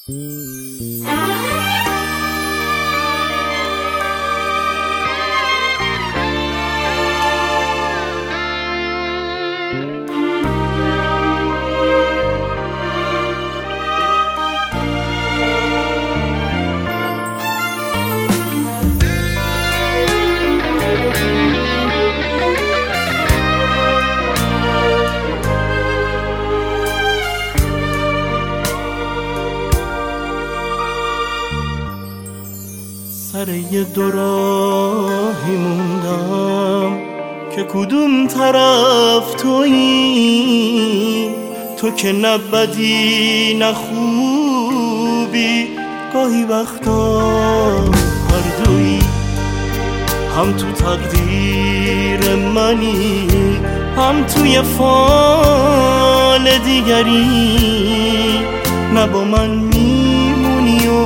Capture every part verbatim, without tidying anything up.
سر یه دو راهی موندم که کدوم طرف تویی، تو که نه بدی نه خوبی، گاهی وقتا هر دویی، هم تو تقدیر منی هم توی فال دیگری، نه با من میمونی و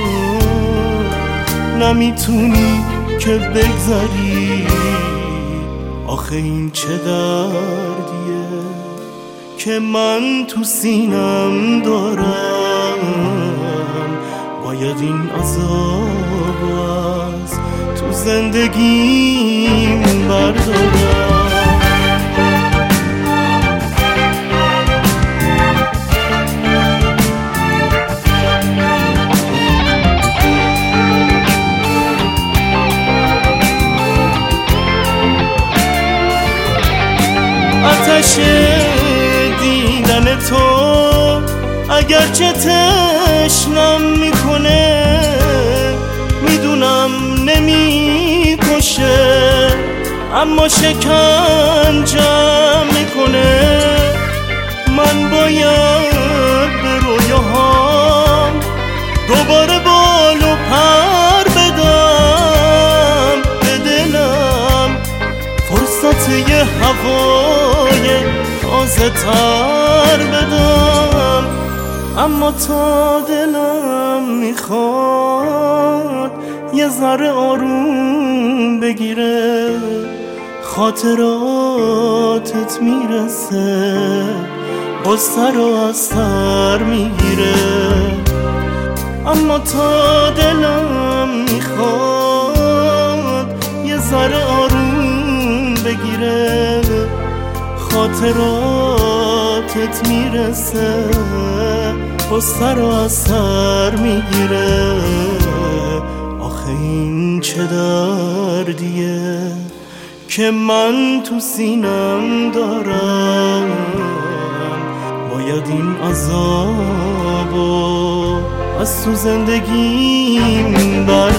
نمیتونی که بگذری. آخه این چه دردیه که من تو سینم دارم، باید این عذاب از تو زندگیم بردارم. آتش دیدن تو اگرچه تشنم میکنه، میدونم نمیکشه اما شکنجم میکنه. من باید به رویاهام دوباره بال و پر بدم، به دلم فرصت یه هوای تازه تر بدم. اما تا دلم میخواد یه ذره آروم بگیره، خاطراتت میرسه باز سر و از سر میگیره. اما تا دلم میخواد یه ذره آروم بگیره، خاطراتت میرسه با سر و از سر میگیره. آخه این چه دردیه که من تو سینم دارم، باید این عذابو از تو زندگیم بر